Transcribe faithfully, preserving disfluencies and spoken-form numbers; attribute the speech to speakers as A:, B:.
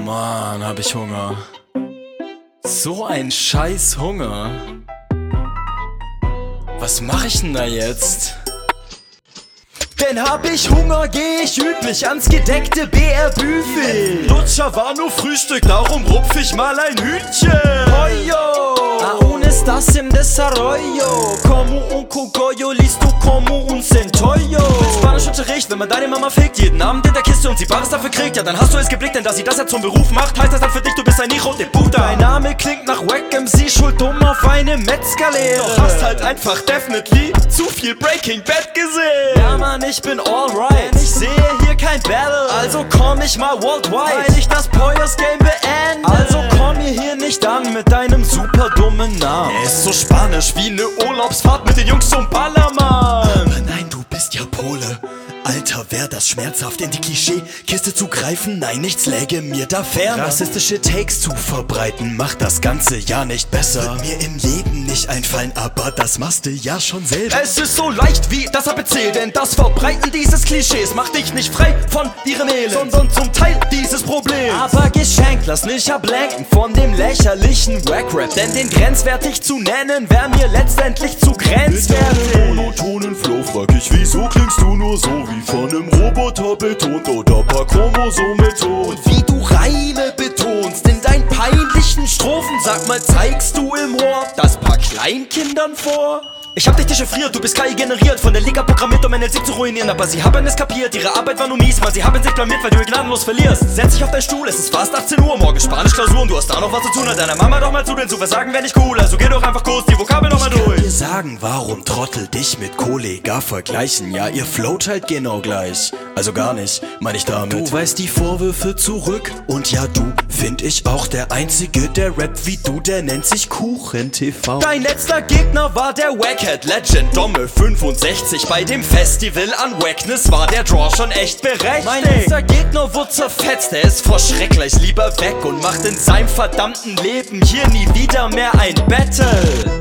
A: Mann, hab ich Hunger. So ein scheiß Hunger. Was mach ich denn da jetzt?
B: Denn hab ich Hunger, geh ich üblich ans gedeckte B R-Buffet.
A: Lutscher war nur Frühstück, darum rupf ich mal ein Hühnchen.
B: Oyo, aún estás en desarrollo. Como un cogollo, listo como un centollo. Spanischunterricht, wenn man deine Mama fickt, jeden Abend in der Kiste und sie Bares dafür kriegt, ja dann hast du es geblickt, denn dass sie das ja zum Beruf macht, heißt das dann für dich, du bist ein Hijo de puta. Dein Name klingt nach Wack M C, schuld dumm auf eine Metzgerlehre.
A: Doch hast halt einfach definitely zu viel Breaking Bad gesehen.
B: Ja Mann, ich bin alright, ich sehe hier kein Battle, also komm ich mal worldwide, weil ich das Poyos Game beende. Also komm mir hier nicht an mit deinem super dummen Namen.
A: Er ist so spanisch wie ne Urlaubsfahrt mit den Jungs zum Ballermann.
C: Aber nein, du bist ja Pole. Alter, wär das schmerzhaft in die Klischee-Kiste zu greifen? Nein, nichts läge mir da fern. Rassistische Takes zu verbreiten macht das Ganze ja nicht besser. Wird mir im Leben nicht einfallen, aber das machst du ja schon selber.
B: Es ist so leicht wie das A B C, denn das Verbreiten dieses Klischees macht dich nicht frei von ihrem Elend, sondern zum Teil dieses Problems. Aber geschenkt, lass mich ablenken von dem lächerlichen Wack-Rap, denn den grenzwertig zu nennen wär mir letztendlich zu grenzwertig.
C: Mit deinem monotonen Flow frag ich, wieso klingst du nur so wie von einem Roboter betont oder paar Chromosome tot?
B: Und wie du Reime betonst in deinen peinlichen Strophen, sag mal, zeigst du im Ohr das paar Kleinkindern vor? Ich hab dich dechiffriert, du bist K I generiert, von der Liga programmiert, um N L C zu ruinieren. Aber sie haben es kapiert, ihre Arbeit war nur mies, man, sie haben sich blamiert, weil du ihr gnadenlos verlierst. Setz dich auf deinen Stuhl, es ist fast achtzehn Uhr, morgen Spanisch-Klausur und du hast da noch was zu tun. Hat deiner Mama doch mal zu, denn zu versagen wär nicht cool, also geh doch einfach kurz die Vokabel noch mal durch.
C: Ich kann dir sagen, warum Trottel dich mit Kollega vergleichen. Ja, ihr float halt genau gleich. Also gar nicht, mein ich damit. Du weißt die Vorwürfe zurück und ja, du find ich auch der Einzige, der rappt wie du, der nennt sich Kuchen T V.
B: Dein letzter Gegner war der Wackhead Legend Domme fünfundsechzig. Bei dem Festival an Wackness war der Draw schon echt berechtigt. Mein letzter Gegner wurde zerfetzt, er ist vor Schreck gleich lieber weg und macht in seinem verdammten Leben hier nie wieder mehr ein Battle.